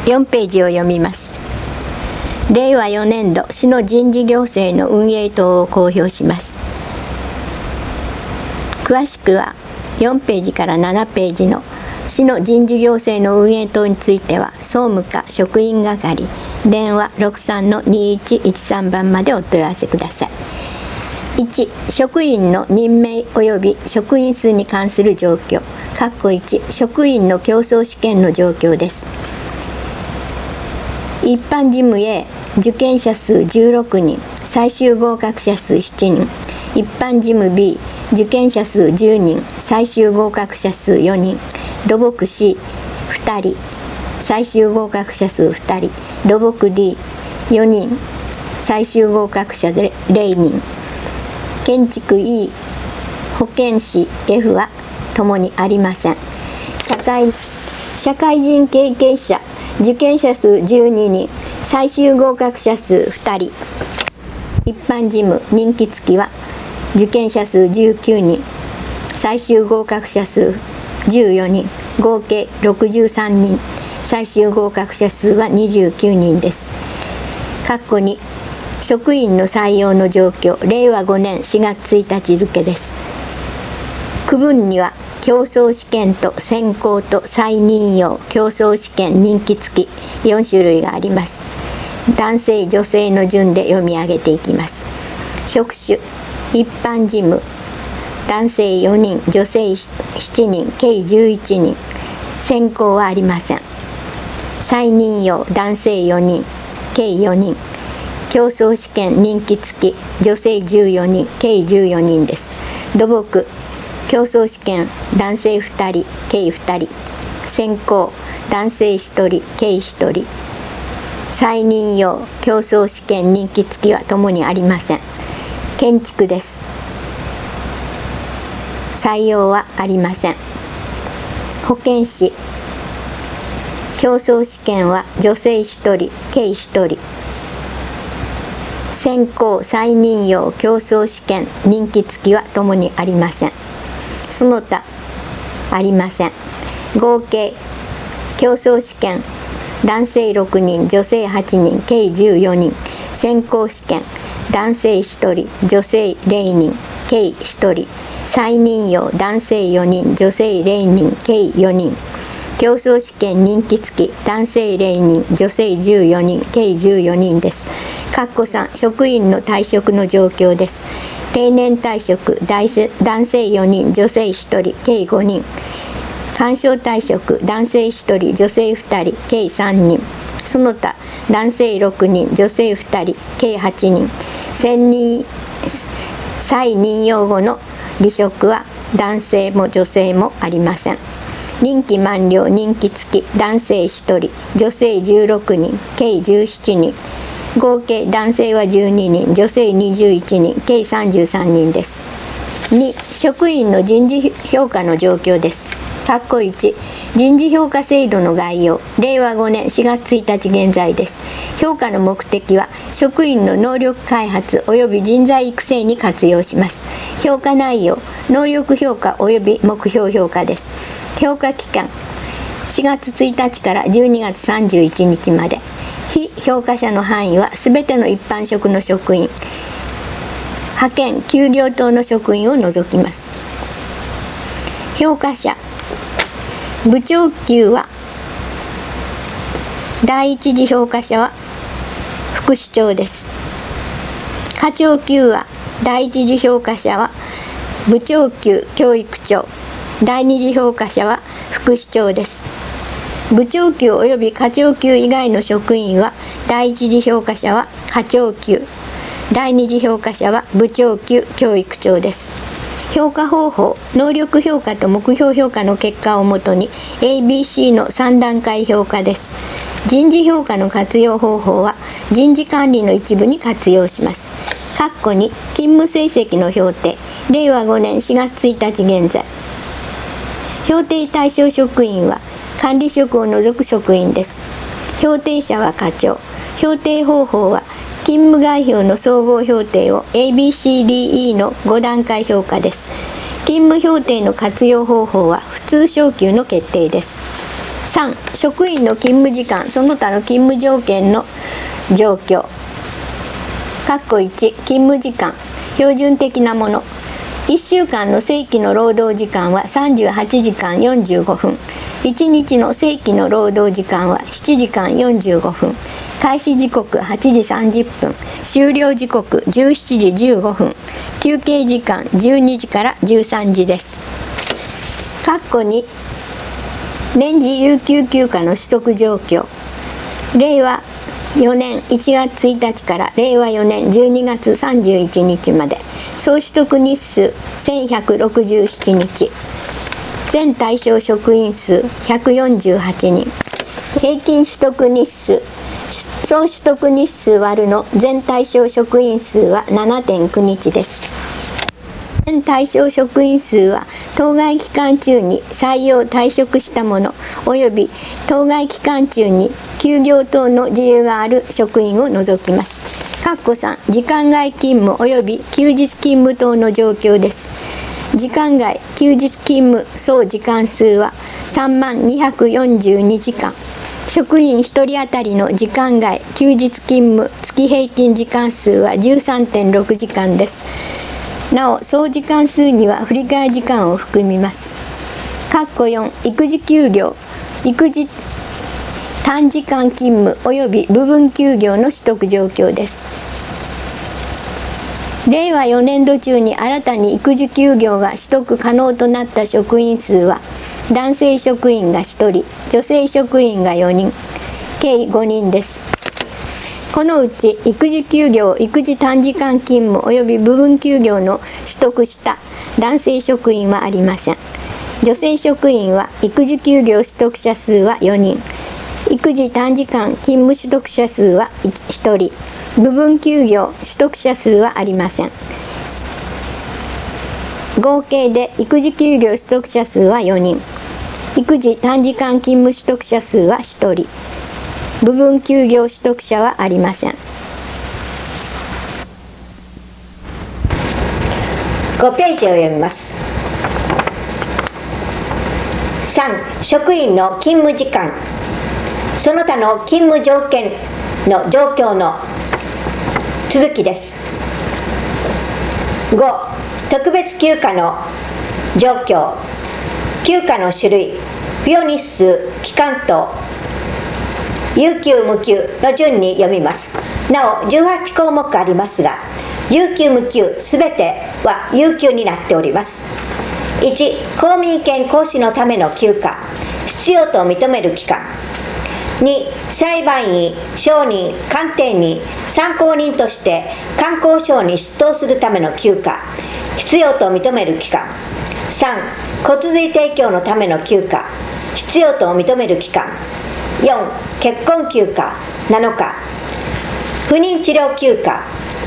4ページを読みます。令和4年度市の人事行政の運営等を公表します。詳しくは4ページから7ページの市の人事行政の運営等については総務課職員係電話 63-2113 番までお問い合わせください。1、職員の任命及び職員数に関する状況1、職員の競争試験の状況です。一般事務 A 受験者数16人最終合格者数7人一般事務 B 受験者数10人最終合格者数4人土木 C 2人最終合格者数2人土木 D 4人最終合格者0人建築 E 保健師 F はともにありません。社会人経験者受験者数12人最終合格者数2人一般事務任期付きは受験者数19人最終合格者数14人合計63人最終合格者数は29人です。2職員の採用の状況令和5年4月1日付です。区分には競争試験と選考と再任用競争試験任期付き4種類があります。男性女性の順で読み上げていきます。職種一般事務男性4人女性7人計11人選考はありません。再任用男性4人計4人競争試験任期付き女性14人計14人です。土木競争試験男性2人計2人選考男性1人計1人再任用競争試験任期付きはともにありません。建築です。採用はありません。保健師競争試験は女性1人計1人選考再任用競争試験任期付きはともにありません。その他ありません。合計競争試験男性6人女性8人計14人選考試験男性1人女性0人計1人再任用男性4人女性0人計4人競争試験任期付き男性0人女性14人計14人です。3職員の退職の状況です。定年退職男性4人女性1人計5人干渉退職男性1人女性2人計3人その他男性6人女性2人計8人再任用後の離職は男性も女性もありません。任期満了任期付き男性1人女性16人計17人合計男性は12人女性21人計33人です。2職員の人事評価の状況です。1人事評価制度の概要令和5年4月1日現在です。評価の目的は職員の能力開発及び人材育成に活用します。評価内容能力評価及び目標評価です。評価期間4月1日から12月31日まで非評価者の範囲はすべての一般職の職員派遣休業等の職員を除きます。評価者部長級は第一次評価者は副市長です。課長級は第一次評価者は部長級教育長第二次評価者は副市長です。部長級及び課長級以外の職員は第一次評価者は課長級第二次評価者は部長級教育長です。評価方法能力評価と目標評価の結果をもとに ABC の3段階評価です。人事評価の活用方法は人事管理の一部に活用します。勤務成績の評定令和5年4月1日現在評定対象職員は管理職を除く職員です。評定者は課長評定方法は勤務概要の総合評定を ABCDE の5段階評価です。勤務評定の活用方法は普通昇給の決定です。 3、職員の勤務時間その他の勤務条件の状況。1、勤務時間標準的なもの。1週間の正規の労働時間は38時間45分。1日の正規の労働時間は7時間45分。開始時刻8時30分。終了時刻17時15分。休憩時間12時から13時です。2、年次有給休暇の取得状況。令和4年1月1日から令和4年12月31日まで、総取得日数1167日、全対象職員数148人、平均取得日数、総取得日数割るの全対象職員数は 7.9 日です。全対象職員数は当該期間中に採用退職した者及び当該期間中に休業等の自由がある職員を除きます。3、時間外勤務及び休日勤務等の状況です。時間外、休日勤務総時間数は30,242時間。職員1人当たりの時間外、休日勤務月平均時間数は 13.6 時間です。なお、総時間数には振り替え時間を含みます。4、育児休業、育児短時間勤務及び部分休業の取得状況です。令和4年度中に新たに育児休業が取得可能となった職員数は、男性職員が1人、女性職員が4人、計5人です。このうち育児休業、育児短時間勤務及び部分休業の取得した男性職員はありません。女性職員は育児休業取得者数は4人、育児短時間勤務取得者数は1人、部分休業取得者数はありません。合計で育児休業取得者数は4人、育児短時間勤務取得者数は1人、部分休業取得者はありません。5ページを読みます。3、職員の勤務時間その他の勤務条件の状況の続きです。5、特別休暇の状況、休暇の種類、付与日数、期間等、有給無給の順に読みます。なお18項目ありますが、有給無給すべては有給になっております。1、公民権行使のための休暇、必要と認める期間。2、裁判員、証人、鑑定人、参考人として観光省に出頭するための休暇、必要と認める期間。3、骨髄提供のための休暇、必要と認める期間。4、結婚休暇7日、不妊治療休暇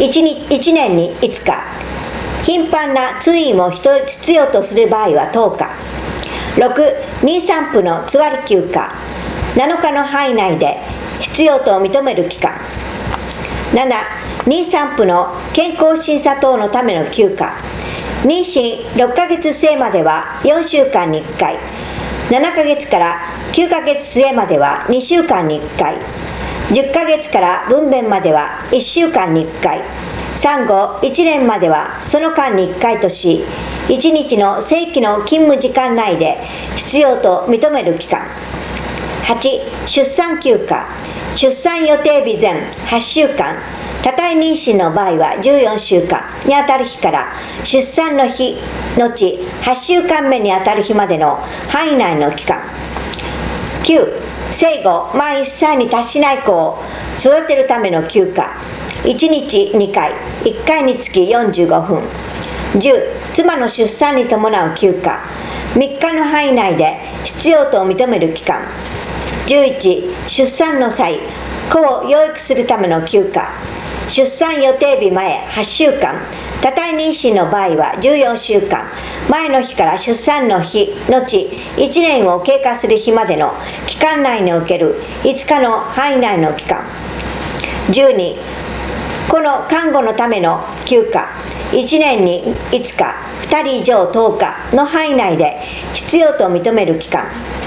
1年に5日、頻繁な通院を必要とする場合は10日。6、妊産婦のつわり休暇7日の範囲内で必要と認める期間。7、妊産婦の健康審査等のための休暇、妊娠6ヶ月末までは4週間に1回、7ヶ月から9ヶ月末までは2週間に1回、10ヶ月から分娩までは1週間に1回、産後1年まではその間に1回とし、1日の正規の勤務時間内で必要と認める期間。8、出産休暇、出産予定日前8週間、多胎妊娠の場合は14週間にあたる日から出産の日のち8週間目にあたる日までの範囲内の期間。9、生後満1歳に達しない子を育てるための休暇、1日2回、1回につき45分。10、妻の出産に伴う休暇、3日の範囲内で必要と認める期間。11、出産の際、子を養育するための休暇、出産予定日前8週間、多胎妊娠の場合は14週間、前の日から出産の日のち1年を経過する日までの期間内における5日の範囲内の期間。12、この看護のための休暇、1年に5日、2人以上10日の範囲内で必要と認める期間。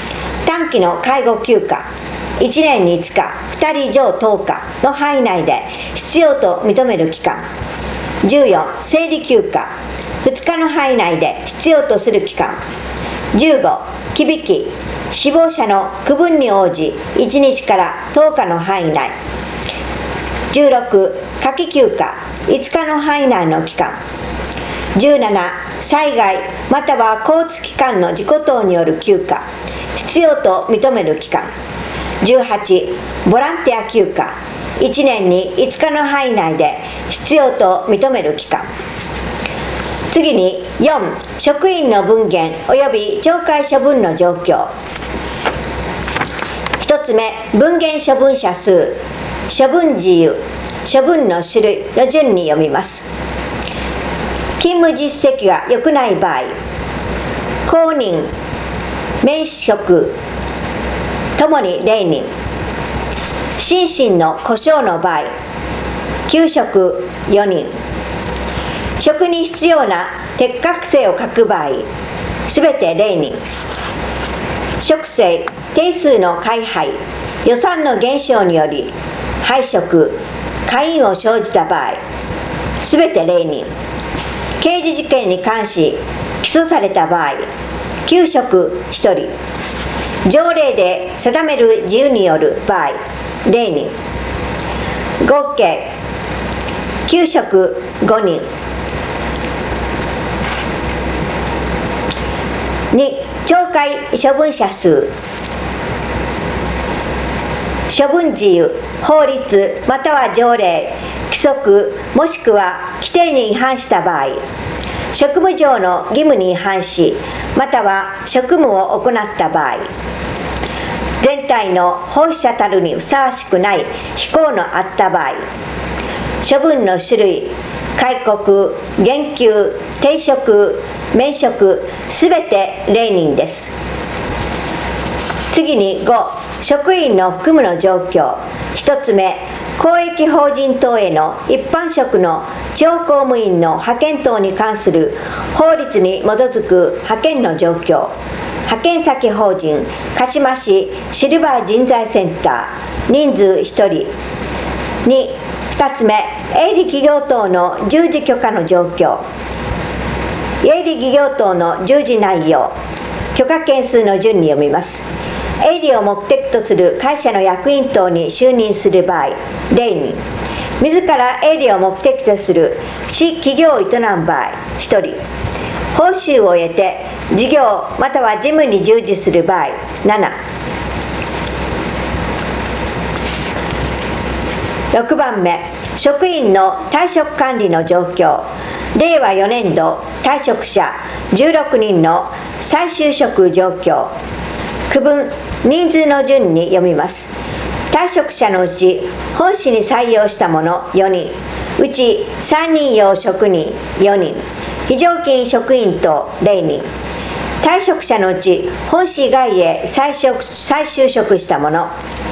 短期の介護休暇1年に5日2人以上10日の範囲内で必要と認める期間。14、生理休暇2日の範囲内で必要とする期間。15、忌引き死亡者の区分に応じ1日から10日の範囲内。16、夏季休暇5日の範囲内の期間。17、災害または交通機関の事故等による休暇必要と認める期間。18、ボランティア休暇1年に5日の範囲内で必要と認める期間。次に4、職員の分限及び懲戒処分の状況。1つ目、分限処分者数、処分事由、処分の種類の順に読みます。勤務実績が良くない場合、公認、免職ともに0人、心身の故障の場合、休職4人、職に必要な適格性を欠く場合、すべて0人、職制、定数の改廃、予算の減少により廃職、解任を生じた場合、すべて0人、刑事事件に関し起訴された場合、休職1人、条例で定める自由による場合、0人、合計休職5人。2、懲戒処分者数、処分事由、法律または条例、規則もしくは規定に違反した場合、職務上の義務に違反しまたは職務を行った場合、全体の奉仕者たるにふさわしくない非行のあった場合、処分の種類、戒告、減給、停職、免職すべて0人です。次に5、職員の服務の状況。1つ目、公益法人等への一般職の地方公務員の派遣等に関する法律に基づく派遣の状況。派遣先法人鹿島市シルバー人材センター、人数1人。2つ目、営利企業等の従事許可の状況。営利企業等の従事内容、許可件数の順に読みます。営利を目的とする会社の役員等に就任する場合、0人。自ら営利を目的とする私企業を営む場合、1人。報酬を得て事業または事務に従事する場合、7。6番目、職員の退職管理の状況。令和4年度退職者16人の再就職状況。区分、人数の順に読みます。退職者のうち本市に採用した者4人、うち3人用職人4人、非常勤職員等0人。退職者のうち本市外へ再就職した者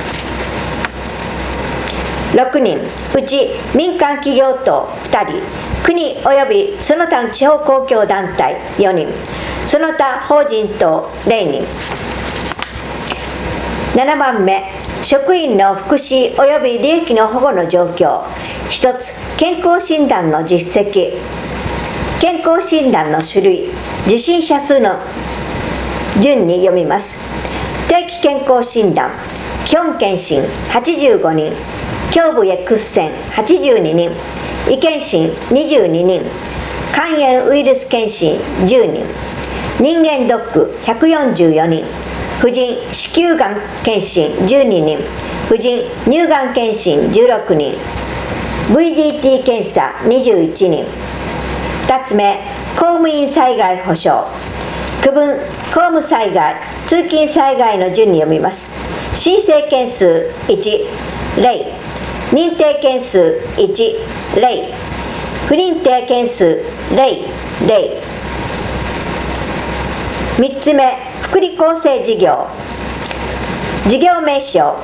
6人、うち民間企業等2人、国及びその他の地方公共団体4人、その他法人等0人。7番目、職員の福祉及び利益の保護の状況。1つ、健康診断の実績。健康診断の種類、受診者数の順に読みます。定期健康診断、基本検診85人、胸部 X 線82人、胃検診22人、肝炎ウイルス検診10人、人間ドック144人、婦人子宮がん検診12人、婦人乳がん検診16人、VDT 検査21人。2つ目、公務員災害保障。区分、公務災害、通勤災害の順に読みます。申請件数1、例。認定件数1、例。不認定件数例、例。3つ目、福利厚生事業。事業名称、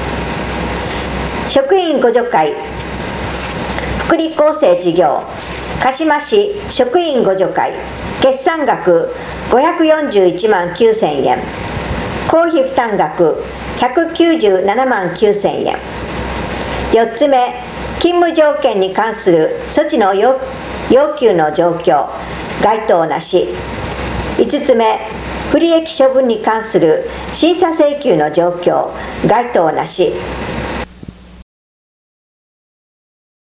職員互助会、福利厚生事業、 鹿島市職員互助会決算額541万9000円、公費負担額197万9000円。4つ目、勤務条件に関する措置の要求の状況、該当なし。5つ目、不利益処分に関する審査請求の状況、該当なし。